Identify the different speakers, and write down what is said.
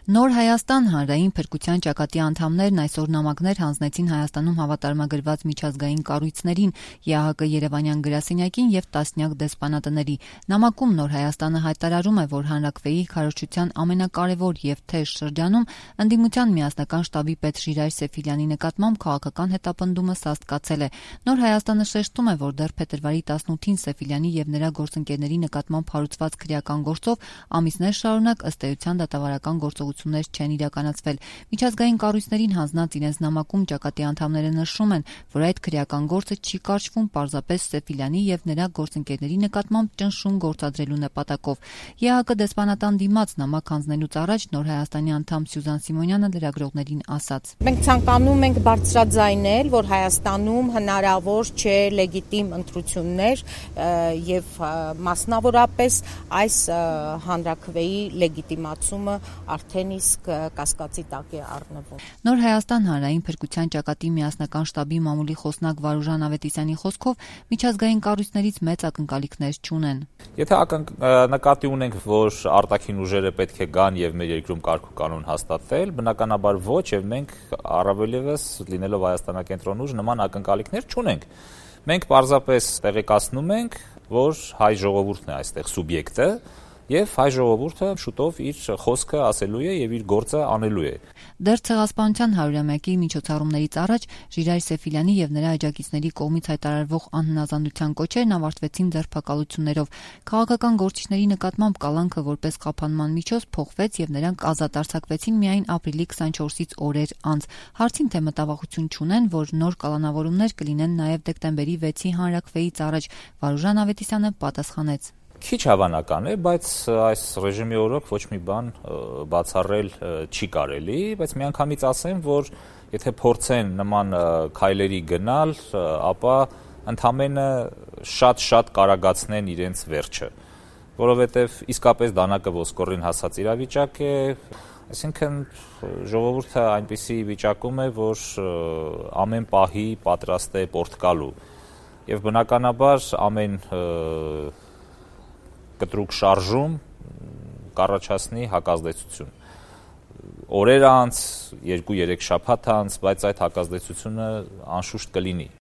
Speaker 1: Նոր Հայաստան հանրային փրկության ճակատի անդամներն այսօր նամակներ հանձնեցին Հայաստանում հավատարմագրված միջազգային կառույցներին, ԵԱՀԿ Երևանյան գրասենյակին եւ տասնյակ դեսպանատների։ Նամակում Նոր Հայաստանը հայտարարում է, որ հանրաքվեի քարոզչության ամենակարևոր եւ թեժ շրջանում ընդդիմության միասնական շտաբի պետ Ժիրայր Սեֆիլյանի նկատմամբ քաղաքական հետապնդումը սաստկացել է։ Նոր Հայաստանը շեշտում է, որ դեռ փետրվարի 18-ին Սեֆիլյանի եւ նրա գործընկերների նկատմամբ հարուցված քրեական գործով ամիսներ շարունակ ըստ էության դատավարական գործողություններ չեն իրականացվել։ Միջազգային կառույցներին հանձնած իրենց նամակում ճակատի անդամները նշում են, որ այդ քրեական գործը չի կարճվում պարզապես Սեֆիլյանի եւ նրա գործընկերների նկատմամբ ճնշում գործադրելու նպատակով։ ԵԱՀԿ դեսպանատան դիմաց նամակ հանձնելուց առաջ Նոր Հայաստանի անդամ Սյուզան Սիմոնյանը լրագրողներին ասաց.
Speaker 2: Մենք ցանկանում ենք բարձրաձայնել, որ Հայաստանում հնարավոր չէ լեգիտիմ ընտրություններ եւ մասնավորապես այս հանրաքվեի լեգիտիմացումը արդեն իսկ կասկածի տակ է առնվում։
Speaker 1: Նոր Հայաստան հանրային փրկության ճակատի միասնական շտաբի մամուլի խոսնակ Վարուժան Ավետիսյանի խոսքով միջազգային կառույցներից մեծ ակնկալիքներ չունեն։
Speaker 3: Եթե նկատի ունենք, որ արտաքին ուժերը պետք է գան եւ մեր երկրում կարգ ու կանոն հաստատել, բնականաբար ոչ, եւ մենք առավել եւս լինելով Հայաստանակենտրոն ուժ նման ակնկալիքներ չունենք։ Մենք պարզապես տեղեկացնում ենք, որ հայ ժողովուրդն է այստեղ սուբյեկտը եւ հայ ժողովուրդը շուտով իր խոսքը ասելու է եւ իր գործը անելու է։
Speaker 1: Դեռ ցեղասպանության 100-ամյակի միջոցառումներից առաջ Ժիրայր Սեֆիլյանի եւ նրա աջակիցների կողմից հայտարարվող անհնազանդության կոչերն ավարտվեցին ձերբակալություններով։ Քաղաքական գործիչների նկատմամբ կալանքը որպես խափանման միջոց փոխվեց եւ նրանք ազատ արձակվեցին միայն ապրիլի 24-ից օրեր անց։ Հարցին թե մտավախություն չունեն, որ նոր կալանավորումներ կլինեն նաեւ դեկտեմբերի 6-ի հանրաքվեից առաջ, Վարուժան Ավետիսյանը պատասխանեց.
Speaker 3: Քիչ հավանական է, բայց այս ռեժիմի օրոք ոչ մի բան բացառել չի կարելի, բայց միանգամից ասեմ, որ եթե փորձեն նման քայլերի գնալ, ապա ընդամենը շատ կարագացնեն իրենց վերջը, որովհետև իսկապես դանակը ոսկորին հասած իրավիճակ է, այսինքն ժողովուրդը այնպիսի վիճակում է, որ ամեն պահի պատրաստ է պորտկալու, եւ բնականաբար ամեն կտրուկ շարժում կառաջացնի հակազդեցություն։ Օրեր անց, 2-3 շաբաթ անց, բայց այդ հակազդեցությունը անշուշտ կլինի։